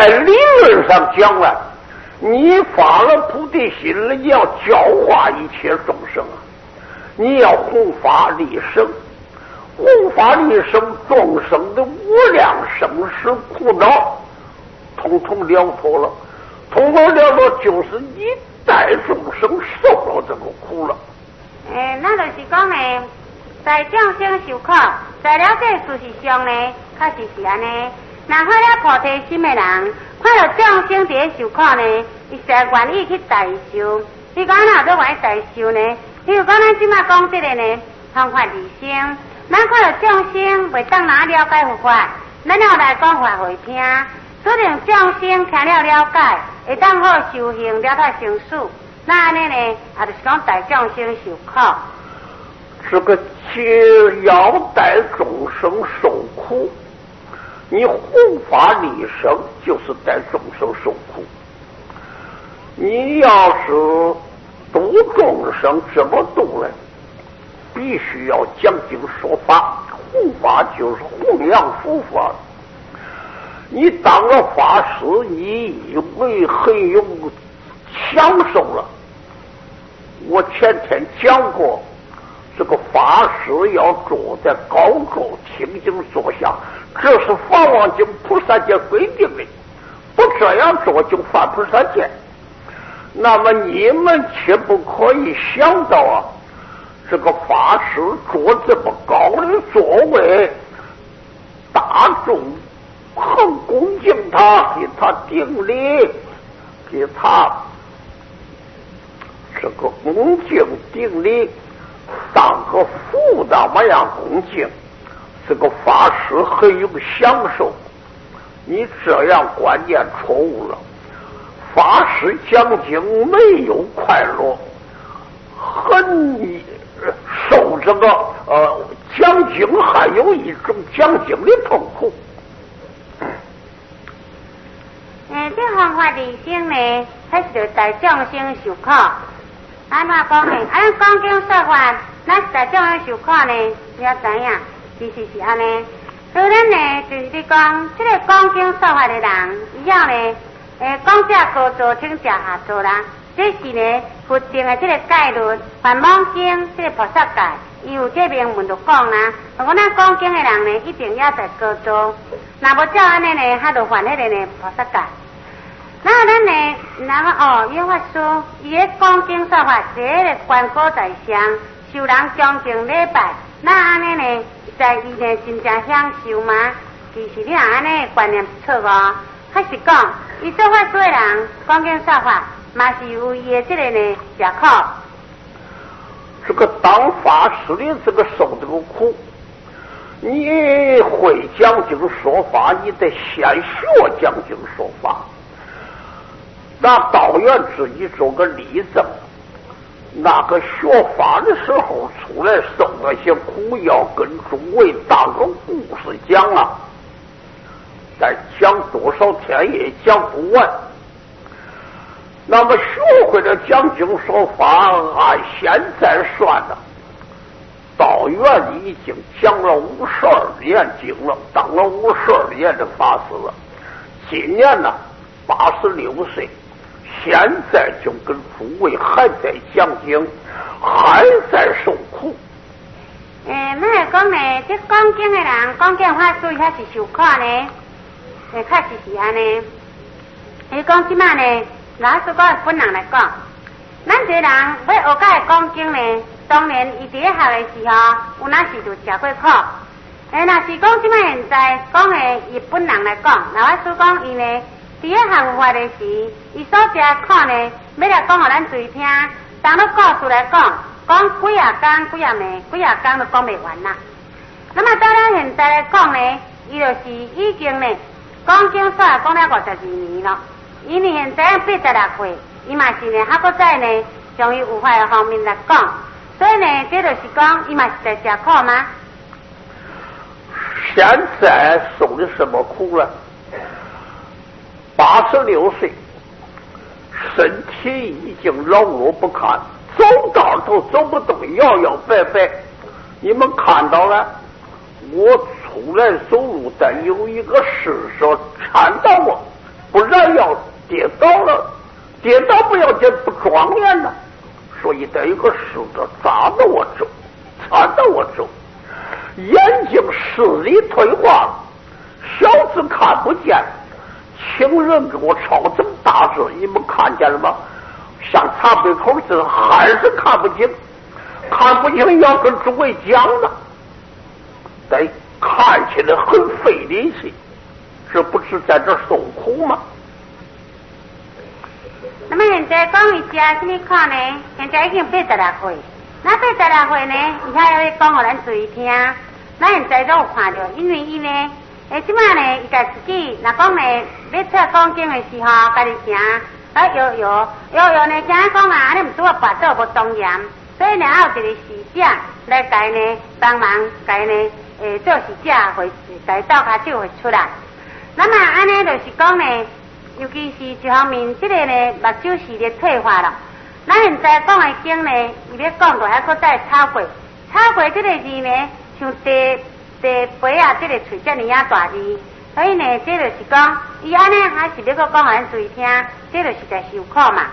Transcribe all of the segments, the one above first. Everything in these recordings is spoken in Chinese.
在理论上讲来，你发了菩提心了，你要教化一切众生啊！你要弘法利生，弘法利生，众生的无量生死苦恼，统统了脱了，统统了脱，就是一代众生受了这个苦了。 那就是讲呢，在众生受苦，在了解事实上呢，确实是安尼。若发了菩提心的人，看到众生在受苦呢，伊实愿意去代受。你讲哪要愿意代受呢？比如讲咱即马讲这个呢，方法利生，咱看到众生袂当哪了解佛法，咱要来讲法会听，指定众生听了了解，会当好修行了脱生死。那安尼呢，也就是讲代众生受苦。 这个要代众生受苦，你弘法利生就是代众生受苦。你要是度众生怎么度呢？必须要讲经说法，护法就是弘扬佛法。你当了法师，你以为很有享受了。我前天讲过，这个法师要坐在高处听经坐下，这是《法王经》菩萨戒规定的，不这样做就犯菩萨戒。那么你们却不可以想到啊，这个法师坐这么高的座位，大众很恭敬他，给他顶礼，给他这个恭敬顶礼，当个父那么样恭敬，这个法师很有享受。你这样观念错误了。法师讲经没有快乐，很受这个讲经还有一种讲经的痛苦。 这方法利生呢，还是代众生受苦。安怎讲呢？咱讲经说法，咱代众生受苦呢，你要知影，其实是安尼。所以咱呢，就是你讲，这个讲经说法的人，以后呢。讲这高座，请这下座啦。这是呢，佛定的这个戒律，梵网经这个菩萨戒，伊有这明文就讲啦。如果咱讲经的人呢，一定要在高座，若无照安尼呢，他就犯迄个呢菩萨戒。那咱呢，有法师，伊咧讲经说法，第一个观果在上，受人恭敬礼拜。那安尼呢，在伊呢真正享受吗？其实你若安尼观念错哦。开始讲，伊做法做人讲经说法，嘛是有伊的这个呢吃苦。 这个当法师的这个受这个苦，你会讲经说法，你得先学讲经说法。拿道元自己做个例子，那个学法的时候出来受那些苦，要跟诸位当个故事讲啊。再讲多少天也讲不完。那么学会了讲经说法，按现在算的，道元已经讲了52年经了，当了52年的法师了。今年呢86岁，现在就跟诸位还在讲经，还在受苦。 那讲呢，这讲经的人，讲经法师还是受苦呢？确实是安尼。伊讲即摆呢，老师讲本人来讲，咱一个人要学解讲经呢，当然伊伫咧学的时候，有哪时就吃过苦。若是讲即摆现在讲的，伊本人来讲，老师讲伊呢，伫咧学法的时，伊所吃苦呢，要来讲互咱注听。当了故事来讲，讲几啊天、几啊暝、几啊天都讲袂完啦。那么到咱现在来讲呢，伊就是已经呢。讲经说讲了52年了，伊呢现在86岁，伊嘛是呢还搁在呢从伊有法的方面来讲，所以呢这就是讲伊嘛是在吃苦吗？ 现在受的什么苦了？86岁，身体已经老弱不堪，走道都走不动，摇摇摆摆。你们看到了？我出来走路，但有一个事说搀到我，不跌倒了，跌倒不要紧，不庄严呢，所以得一个使者扎着我走，缠着我走，眼睛视力退化了，小子看不见，请人给我抄这么大字，你们看见了吗？像茶杯口似的，还是看不清，看不清要跟诸位讲呢，得看起来很费力气，这不是在这受苦吗？ 那么现在讲伊家什么看呢？现在已经86岁，那86岁呢，伊还要讲给咱注意听。咱现在都有看到，因为伊呢，即摆呢，伊家自己若讲呢，要出讲经的时候，家己行，摇呢，听讲啊，安尼毋拄我跋倒无庄严，所以呢，还有一个使者来家呢帮忙，家呢做使者会家斗骹手会出来。那么安尼就是讲呢。尤其是一方面，这个呢目睭视力退化了。咱现在讲的经呢，伊要讲到还搁再超过这个字呢，像地杯啊，这个喙遮尔啊大字，所以呢，这就是讲，伊安尼还是要搁讲互咱注意听，这就是在受苦嘛。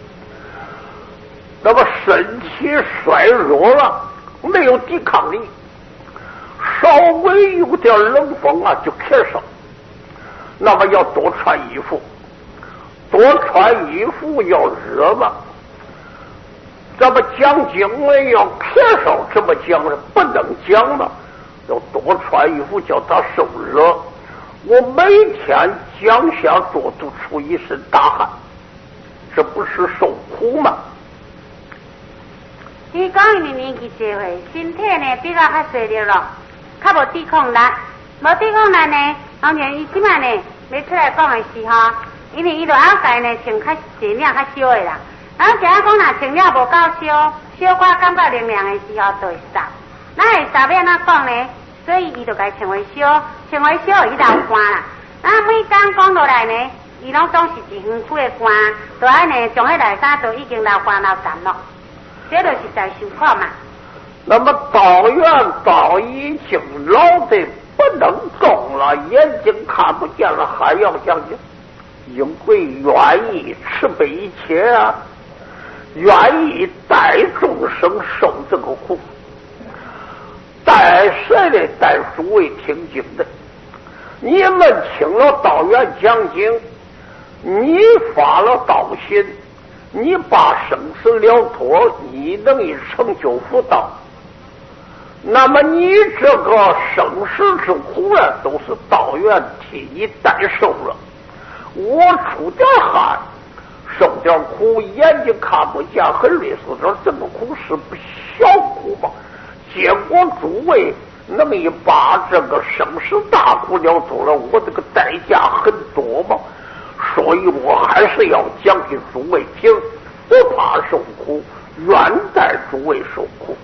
那么身体衰弱了，没有抵抗力，稍微有点冷风啊就咳嗽，那么要多穿衣服。多穿衣服要热嘛，咱们讲经文要咳嗽，这么讲了不能讲嘛，要多穿衣服叫他受热。我每天讲下做都出一身大汗，这不是受苦吗？ 你讲伊年纪大岁，身体呢比较较衰弱了，较无抵抗力，无抵抗力呢，当然伊即摆呢要出来讲的时候。因为伊就要家呢穿较细领较少的啦，然后假如讲若穿了无够小可感觉凉凉的时候就会湿，咱会湿要安怎讲呢？所以伊就该穿为小伊流汗啦。那每天讲落来呢，伊拢总是一身躯的汗，就安呢从迄内衫就已经流汗流淡咯，这就是在受苦嘛。 那么道已经老得不能动了，眼睛看不见了，还要讲究。因为愿意慈悲一切啊，愿意带众生受这个苦，带谁来？带诸位听经的。你们听了道元讲经，你发了道心，你把生死了脱，你能以成就福道。那么你这个生死之苦啊，都是道元替你代受了。我出点汗，受点苦，眼睛看不见，很累死点，这个苦是不小苦嘛？结果诸位能以把这个生死大苦了脱了，我这个代价很多嘛，所以我还是要讲给诸位听，不怕受苦，愿带诸位受苦。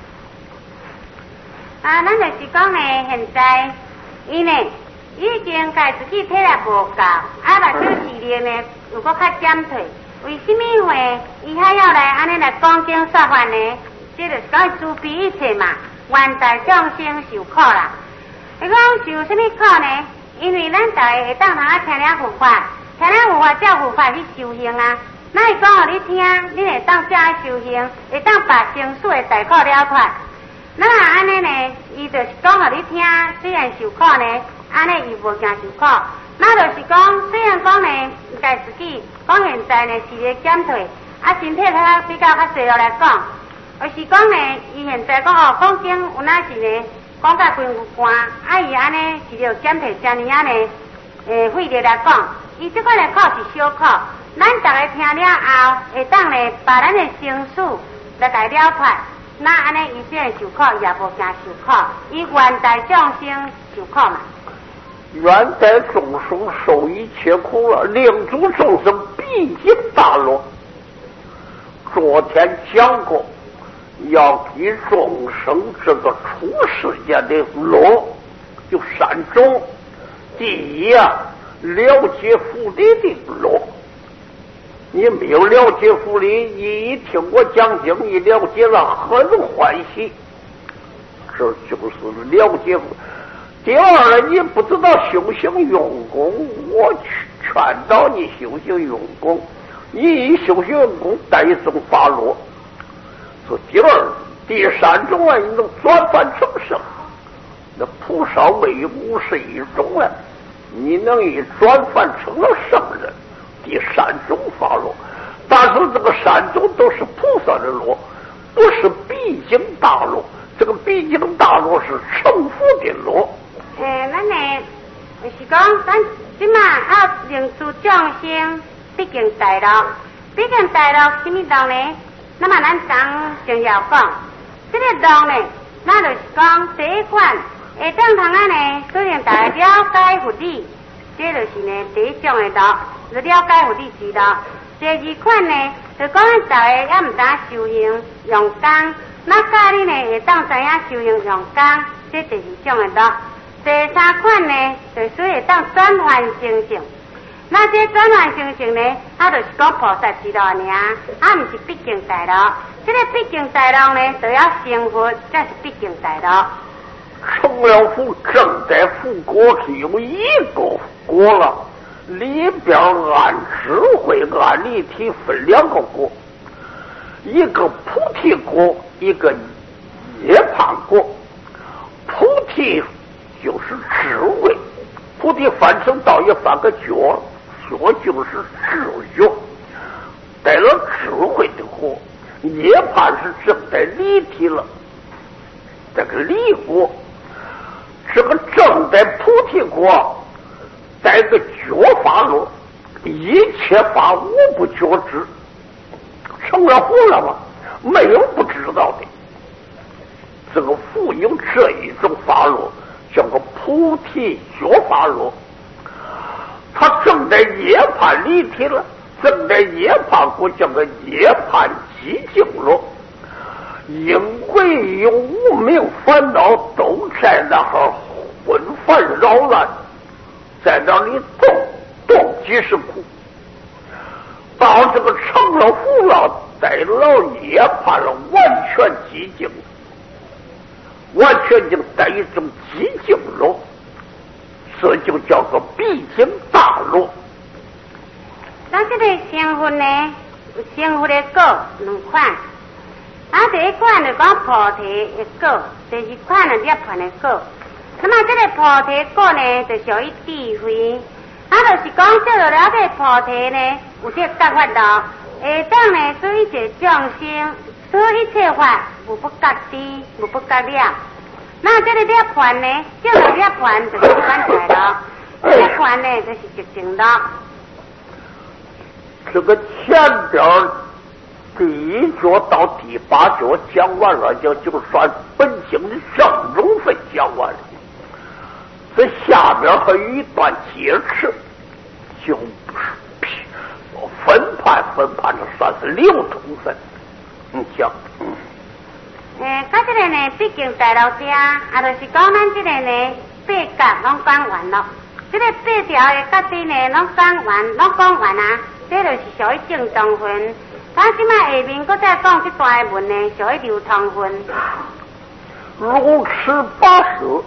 咱就是讲呢，现在伊呢。已经家自己体力无够，目睭视力呢如果较减退，为什么会伊还要来安尼来讲经说法呢？这就是讲慈悲一切嘛，愿代众生受苦啦。你讲受什么苦呢？因为咱大家会当通啊听了佛法，听了佛法照佛法去修行啊。那会讲互你听，你会当这样修行，会当把生死的大苦了脱。那么安尼呢，伊就是讲互你听，虽然受苦呢。安尼伊无惊受苦，那就是讲，虽然讲呢，家自己讲现在呢视力减退，身体较比较较衰落来讲，而是讲呢，伊现在讲讲经有哪是呢，讲甲筋骨寒，伊安尼视力减退，遮尔啊呢，费力来讲，伊即款的苦是小苦，咱大家听了后，会当呢把咱的生死来家了脱，那安尼伊虽然受苦，也无惊受苦，伊愿代众生受苦嘛。 愿带众生受一切苦了，令诸众生毕竟大乐。昨天讲过，要给众生这个出世间的乐有3种。第一啊，了解福利的乐。你没有了解福利，一听我讲经，一了解了，很欢喜。这就是了解福利。 第二呢，你不知道修行用功，我劝导你修行用功，你以修行用功带一种发落，是第二。第三种啊，你能转凡成圣，那菩萨为无是一种啊，你能以转凡成了圣人，第三种发落。但是这个三种都是菩萨的落，不是必经大落，这个必经大落是成佛的落。 咱呢就是讲，咱即马要令诸众生毕竟大乐，毕竟大乐什么道呢？那么咱讲就要讲，这个道呢，那就是讲第一款，下当通啊呢，虽然大家了解佛理，这就是呢第一种的道，是了解佛理之道。第二款呢，就讲大家也唔知修行用功，那教你呢会当知影修行用功，这第二种的道。第三款呢，就所以当转换成性。那这转换成性呢，就是讲菩萨之道尔，唔是毕竟大乐。这个毕竟大乐呢，就要成佛，这是毕竟大乐。 成了佛，正在佛国是有一个国了，里边按智慧、按理体分两个国，一个菩提国，一个涅槃国。菩提就是智慧，菩提翻成道也翻个觉，觉就是智觉，带了智慧的国。涅槃是正在离体了，这个离国，这个正在菩提国，带个觉法落，一切法无不觉知，成了佛了吗？没有不知道的。这个复有这一种法落，叫个菩提觉法落，他正在涅槃离体了，正在涅槃国，叫个涅槃寂静落。因为有无明烦恼都在那儿混繁扰乱，在那里动即是苦。到这个成了佛了，带了涅槃了，完全寂静，完全就带一种寂静落，这就叫做必经大落。 咱这个成佛呢，有成佛的果两款，第一款就讲菩提的果，第二款就涅槃的果。那么这个菩提果呢，就属于智慧，就是讲这个了解菩提呢，有这觉法道，会当呢使一切众生，使一切法无不觉知，无不觉了。那这个涅槃呢，这个涅槃就是反来了，涅槃呢就是寂静了。 这个前边第一节到第八节讲完了，就算本经的正中分讲完了。这下边还有一段解释，就分判这算是流通分。讲。 到这个呢，毕竟大陆家，就是讲咱这个呢，八甲拢讲完了。这个八条的价值呢，拢讲完啊，这就是属于正当分。咱即摆下面再讲这段的文呢，属于流通分。 如此八舌，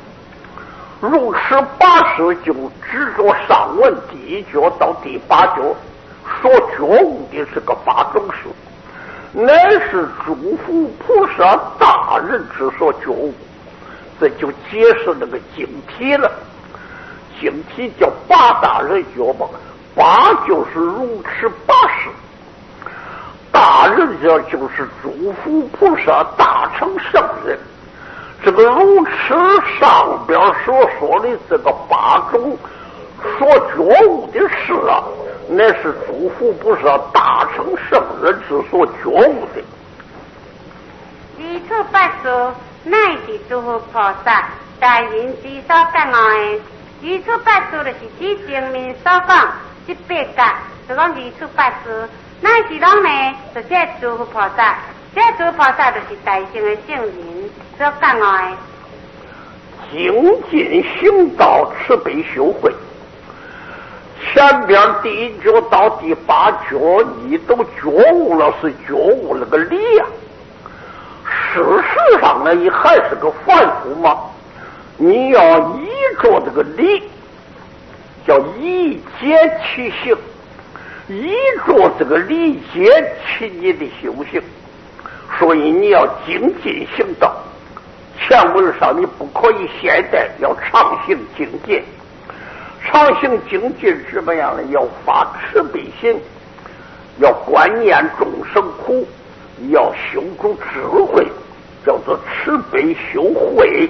就执着上文第一节到第八节所觉悟的是个八种事，乃是诸佛菩萨大人之所觉悟，这就解释那个经题了。经题叫八大人觉嘛，八就是如持八事，大人这就是诸佛菩萨大成圣人。这个如持上边所说的这个八种所觉悟的事啊，乃是诸佛菩萨大成圣人之所觉悟的。 二处八事乃是诸佛菩萨大人之所觉悟的。二处八事就是指前面所讲这八甲，就讲二处八事，乃是拢呢，就这诸佛菩萨，这诸佛菩萨就是大乘的圣人所觉悟的。 精进行道，慈悲修慧。前边第一节到第八节，你都觉悟了，是觉悟了个理啊。事实上呢，你还是个凡夫嘛。 你要依着这个理，叫以解其行，依着这个理解其你的修行。所以你要精进行道，前文上你不可以懈怠，要常行精进。常行精进怎么样呢？要发慈悲心，要观念众生苦，要修出智慧，叫做慈悲修慧。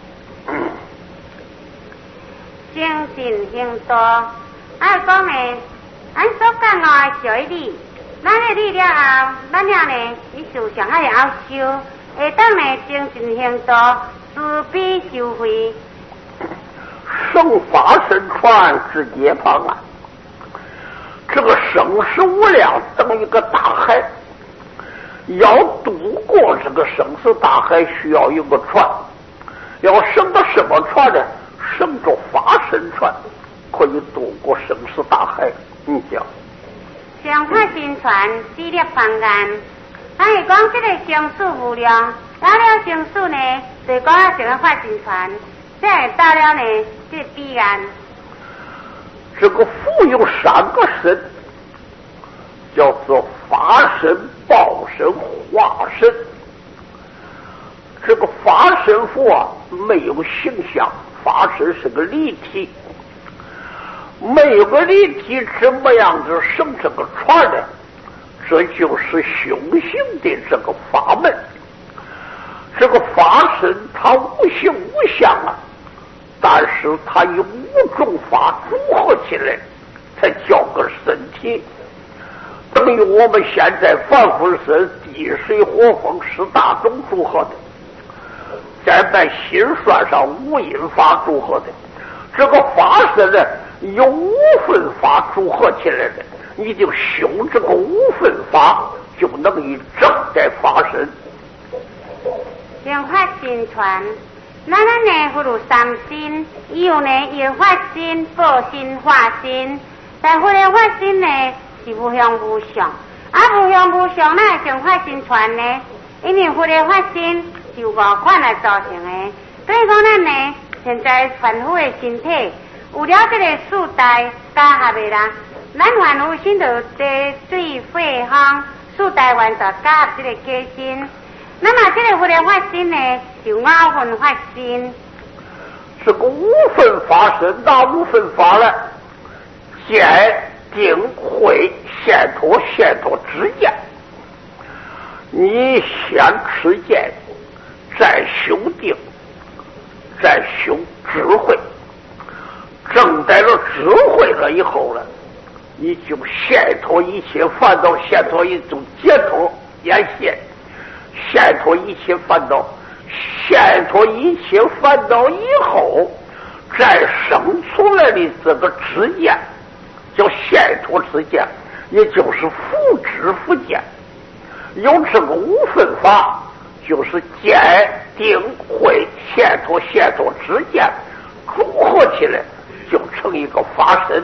精进行道，按讲呢，按所讲的小理，咱的理了后，咱了呢，你事上还要修，会当呢精进行道，慈悲修慧。 生法身传直接旁啊，这个生死无量等一个大海，要渡过这个生死大海，需要一个船。要升到什么船呢？升着法身船，可以渡过生死大海。你讲， 上法身船直立方案，咱是讲这个生死无量，到了生死呢，就讲这个法身船。再到了呢，这必然。 这个佛有3个身，叫做法身、报身、化身。这个法身佛啊，没有形象，法身是个离体，没有个离体，怎么样子生这个船呢？这就是修行的这个法门。这个法身它无形无相啊。但是它以5种法组合起来，才叫个身体。等于我们现在凡夫身地水火风10大种组合的，再把心算上5因法组合的，这个法身呢，有5分法组合起来的，你就修这个5分法，就能以正在法身。 用法身传。咱呢，佛有3身，伊有呢有法身、报身、化身。但佛的法身呢是无相无相，无相无相，那会用法身传呢？因为佛的法身是5款来造成的。所以讲，咱呢现在凡夫的身体，有了这个4代加合的啦，咱凡夫身就地水火风4代完全加合这个假身。那么这个佛的法身呢，就5分法身。 这个5分法身，哪5分法呢？见、定、慧、现脱、现脱之见。你先持见，再修定，再修智慧。证得了智慧了以后呢，你就现脱一切烦恼，现脱一种解脱眼现。现脱一切烦恼，现脱一切烦恼以后，再生出来的这个知见，叫现脱知见，也就是福知福见。有这个5分法，就是见、定、慧、现脱、现脱知见组合起来，就成一个法身。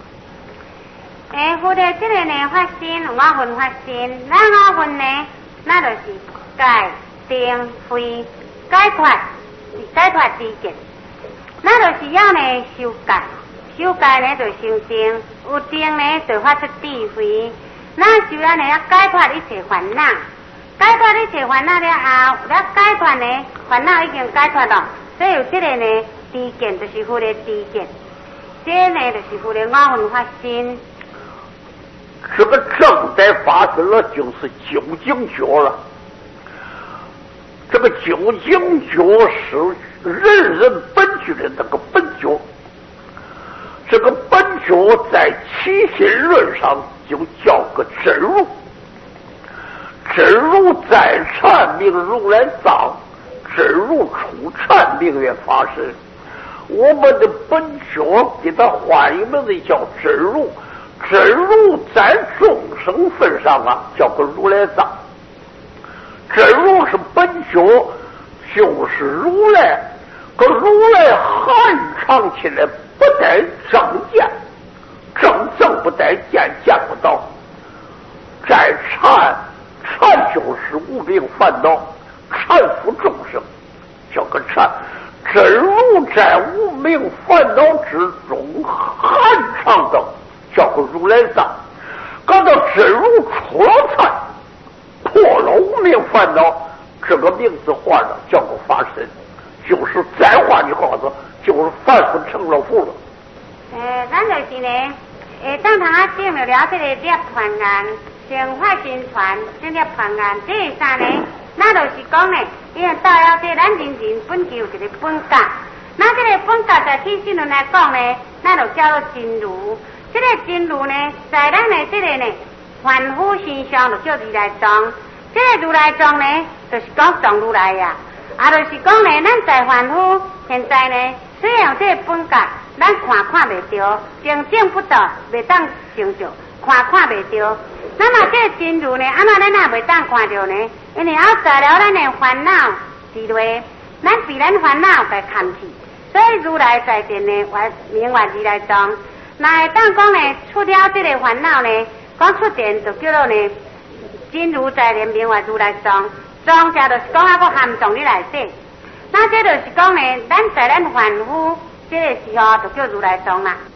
佛的这个呢法身5分法身，那5分呢，那就是解、定、慧、解脱知见。那就是要呢修解，修解呢就修定，有定呢就发出智慧。那就要呢要解脱一切烦恼，解脱一切烦恼了后，那解脱呢烦恼已经解脱了，所以有这个呢知见就是佛的知见，这呢就是佛的5分法身。 这个正在发生了，就是究竟觉了。这个究竟觉是人人本具的那个本觉，这个本觉在起心论上就叫个真如。真如在禅名如来藏，真如出禅名曰法身。我们的本觉给它换一个名字叫真如。真如在众生份上啊，叫个如来藏。真如是本觉，就是如来，个如来含藏起来，不带正见，正不带见，见不到。在禅就是无病烦恼，缠缚众生，叫个禅。 真如在无名烦恼之中寒长的，叫个如来藏；搞到真如出了参，破了无名烦恼，这个名字换了，叫个法身。就是再换句话说，就是凡夫成了佛了。 咱就是呢，当堂啊证了这个涅槃案，成法真传，这涅槃案，这三呢，那就是讲呢，因为到了这咱人人本就有一个本格，那这个本格在天心论来讲呢，那就叫做真如。这个真如呢，在咱的这个呢，凡夫身上就叫如来藏。这个如来藏呢，就是讲藏如来呀。就是讲呢，咱在凡夫现在呢，虽然这个本格咱看袂着，正不到，袂当成就，看袂着。那么这个真如呢，咱也袂当看着呢，因为后在了咱的烦恼之内，咱被咱烦恼给看去，所以如来在前呢，名为如来藏。那当讲呢，出了这个烦恼呢，讲出电就叫做呢，真如在前名为如来藏。藏者就是讲个含藏伫内底，那这就是讲呢，咱在咱凡夫这个时候就叫如来藏啦。